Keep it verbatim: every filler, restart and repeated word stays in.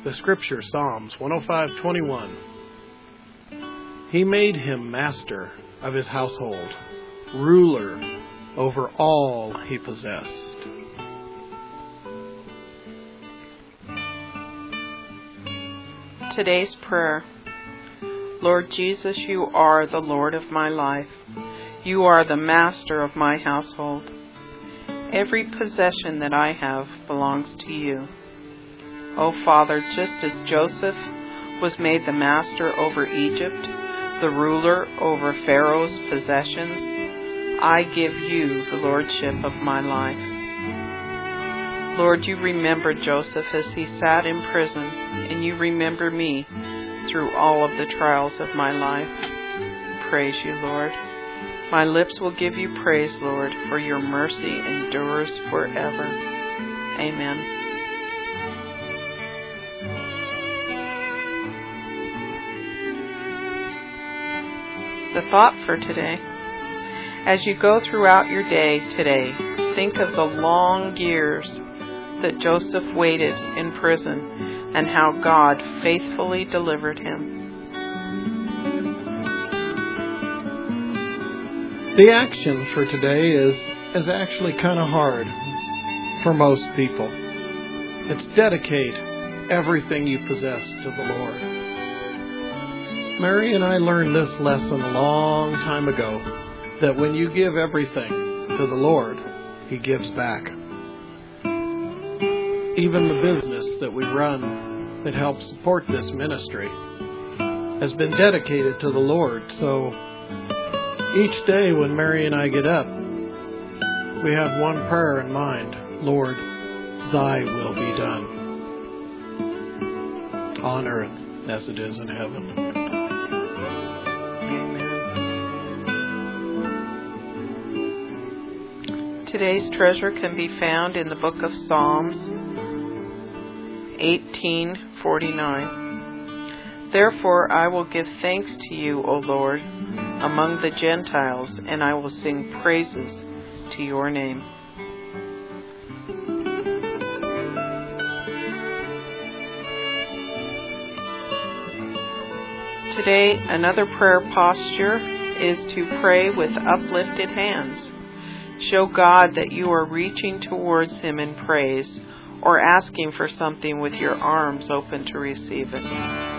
The scripture, Psalms one oh five twenty-one. He made him master of his household, ruler over all he possessed. Today's prayer. Lord Jesus, you are the Lord of my life. You are the master of my household. Every possession that I have belongs to you. O Father, just as Joseph was made the master over Egypt, the ruler over Pharaoh's possessions, I give you the lordship of my life. Lord, you remembered Joseph as he sat in prison, and you remember me through all of the trials of my life. Praise you, Lord. My lips will give you praise, Lord, for your mercy endures forever. Amen. The thought for today. As you go throughout your day today, think of the long years that Joseph waited in prison and how God faithfully delivered him. The action for today is, is actually kind of hard for most people. It's dedicate everything you possess to the Lord. Mary and I learned this lesson a long time ago, that when you give everything to the Lord, He gives back. Even the business that we run that helps support this ministry has been dedicated to the Lord. So each day when Mary and I get up, we have one prayer in mind: Lord, thy will be done on earth as it is in heaven. Today's treasure can be found in the book of Psalms eighteen forty-nine. Therefore I will give thanks to you, O Lord, among the Gentiles, and I will sing praises to your name. Today, another prayer posture is to pray with uplifted hands. Show God that you are reaching towards Him in praise or asking for something with your arms open to receive it.